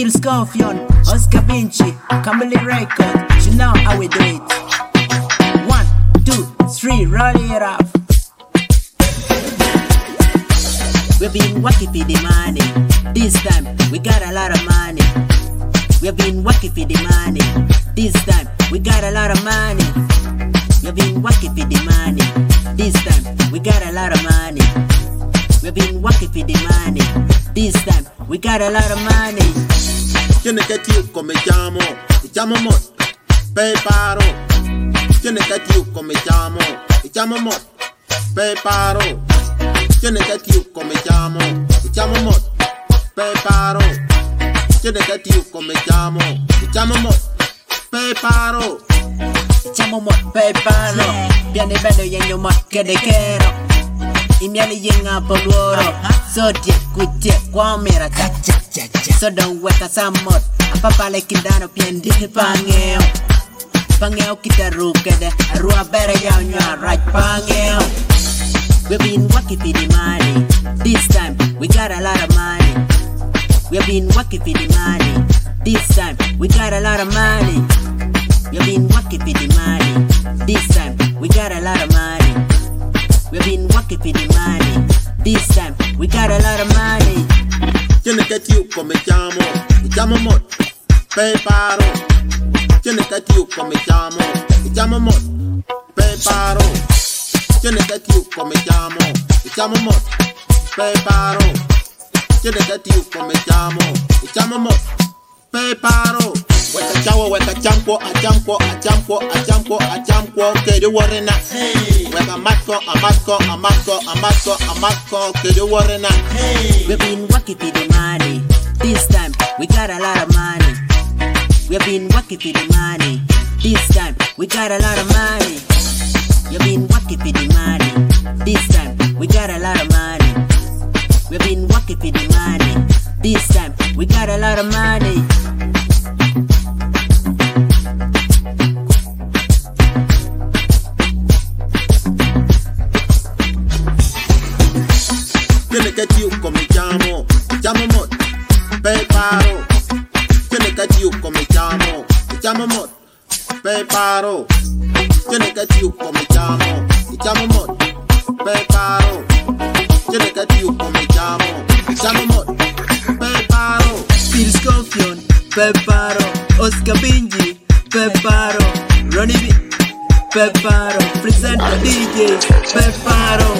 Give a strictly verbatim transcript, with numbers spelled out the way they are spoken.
Phil Scorpion, Oscar Vinci, Camille Record. You know how we do it. One, two, three, roll it up. We've been working for the money. This time we got a lot of money. We've been working for the money. This time we got a lot of money. We've been working for the money. This time we got a lot of money. We've been working for the money. This time we got a lot of money. Tiene que tío come llamo, me llamo mot, preparo. Tiene que tío come llamo, me llamo mot, preparo. Tiene que tío come llamo, me llamo mot, preparo. Tiene que tío come llamo, me llamo mot, preparo. Llamo mot, preparo. Viene bello y en mot que te quiero. Y mi alienga por oro. So tie kutie kwa mera cha cha cha cha. So don't weka samot. Apapa le kindano piendi pangeo. Pangeo kitarukede. Arua bere ya unywa right pangeo. We've been working for the money. This time we got a lot of money. We've been working for the money. This time we got a lot of money. We've been working for the money. This time we got a lot of money. We've been working for the money. This time we got a lot of money. Tiene que tío come llamo, me llamo mot, preparo. Tiene que tío come llamo, me llamo mot, preparo. Tiene que tío come llamo, me llamo mot, preparo. Tiene que tío come llamo, me llamo mot, preparo. Weka chawo, weka champo, a champo, a champo, a champo, a champo, que yo warena. Weka matko, a matko, a matko, a matko, a matko, que yo warena. We've been working for the money. This time we got a lot of money. We've been working for the money. This time we got a lot of money. We've been working for the money. This time we got a lot of money. We've been working for the money. This time we got a lot of money. Tiene que tío come llamo, me llamo mot, preparo. Tiene que tío come llamo, me llamo mot, preparo. Tiene que tío come llamo, me llamo mot, preparo. Tiene que tío come llamo, me llamo mot, preparo. Phil Scorpion, preparo. Oscar Vinci, preparo. Ronnie B, preparo. Presenta D J, preparo.